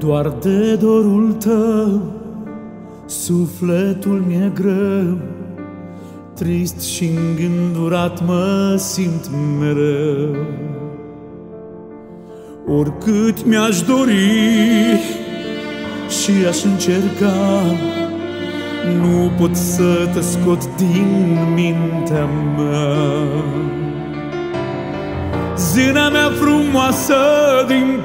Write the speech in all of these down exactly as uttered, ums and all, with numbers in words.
Doar de dorul tău sufletul mi-e greu, trist și îngândurat mă simt mereu. Oricât mi-aș dori și aș încerca, nu pot să te scot din mintea mea. Zâna mea frumoasă din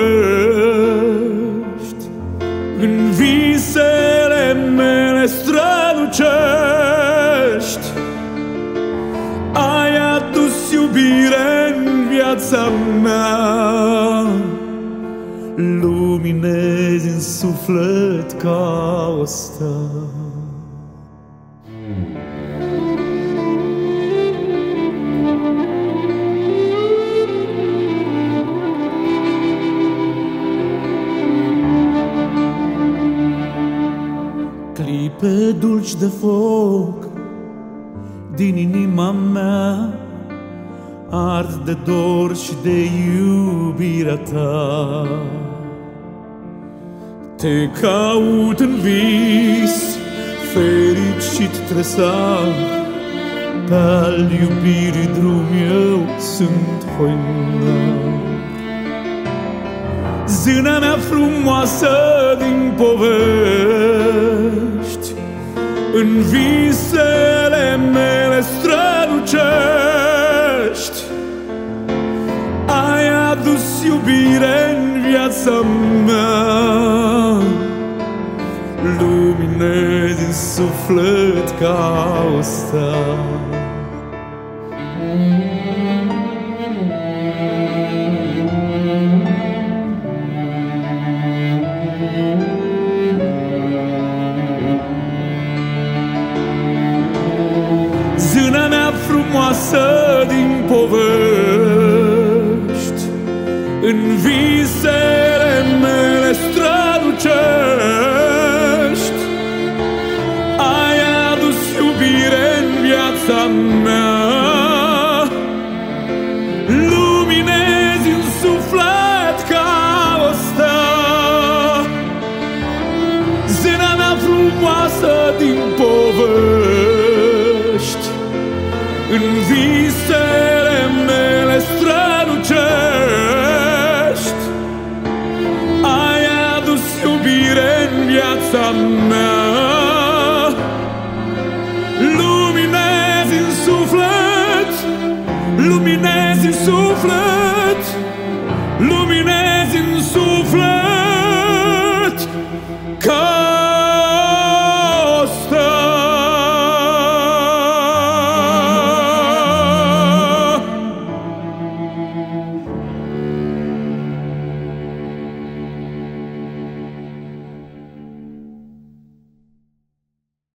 povești, în visele mele strălucești. Ai adus iubire în viața mea, luminezi în suflet ca o stea. Clipe dulci de foc din inima mea, ard de dor și de iubirea ta. Te caut în vis, fericit tresar, pe-al iubirii drum eu sunt hoinar. Zâna mea frumoasă din povești, în visele mele strălucești. Ai adus iubire în viața mea, luminezi în suflet ca o stea. Zâna mea frumoasă din povești, în visele mele strălucești. Ai adus iubire în viața mea, luminezi în suflet ca o stea. Zâna mea frumoasă din povești, în visele mele strălucești. Ai adus iubire în viața mea, luminezi în suflet, luminezi în suflet.